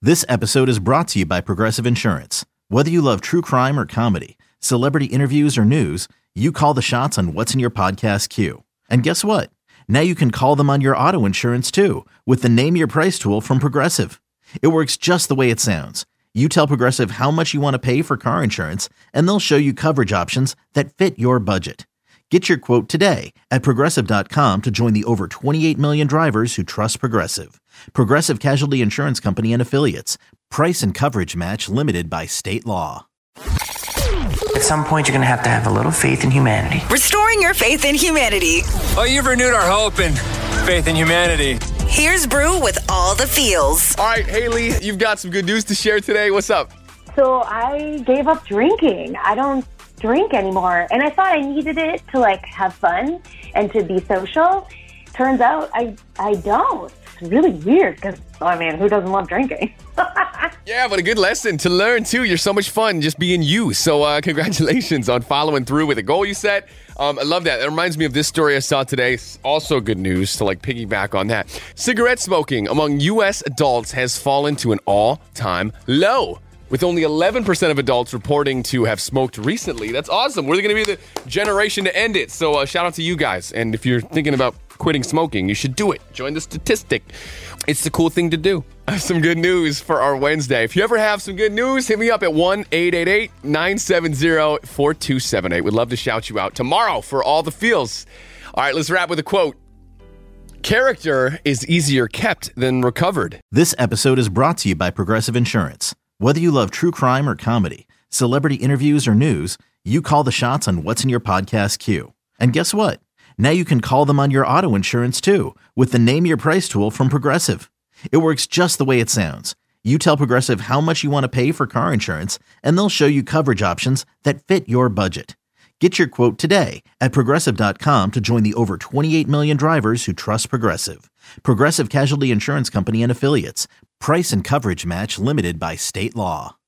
This episode is brought to you by Progressive Insurance. Whether you love true crime or comedy, celebrity interviews or news, you call the shots on what's in your podcast queue. And guess what? Now you can call them on your auto insurance too with the Name Your Price tool from Progressive. It works just the way it sounds. You tell Progressive how much you want to pay for car insurance, and they'll show you coverage options that fit your budget. Get your quote today at Progressive.com to join the over 28 million drivers who trust Progressive. Progressive Casualty Insurance Company and Affiliates. Price and coverage match limited by state law. At some point, you're going to have a little faith in humanity. Restoring your faith in humanity. Oh, you've renewed our hope and faith in humanity. Here's Brew with all the feels. All right, Haley, you've got some good news to share today. What's up? So I gave up drinking. I don't drink anymore. And I thought I needed it to have fun and to be social. Turns out I don't. It's really weird because, who doesn't love drinking? Yeah, but a good lesson to learn too. You're so much fun just being you. So congratulations on following through with a goal you set. I love that. It reminds me of this story I saw today. Also good news to piggyback on that. Cigarette smoking among U.S. adults has fallen to an all-time low, with only 11% of adults reporting to have smoked recently. That's awesome. We're going to be the generation to end it. So shout out to you guys. And if you're thinking about quitting smoking, you should do it. Join the statistic. It's the cool thing to do. I have some good news for our Wednesday. If you ever have some good news, hit me up at 1-888-970-4278. We'd love to shout you out tomorrow for all the feels. All right, let's wrap with a quote. Character is easier kept than recovered. This episode is brought to you by Progressive Insurance. Whether you love true crime or comedy, celebrity interviews or news, you call the shots on what's in your podcast queue. And guess what? Now you can call them on your auto insurance too with the Name Your Price tool from Progressive. It works just the way it sounds. You tell Progressive how much you want to pay for car insurance, and they'll show you coverage options that fit your budget. Get your quote today at Progressive.com to join the over 28 million drivers who trust Progressive. Progressive Casualty Insurance Company and Affiliates. Price and coverage match limited by state law.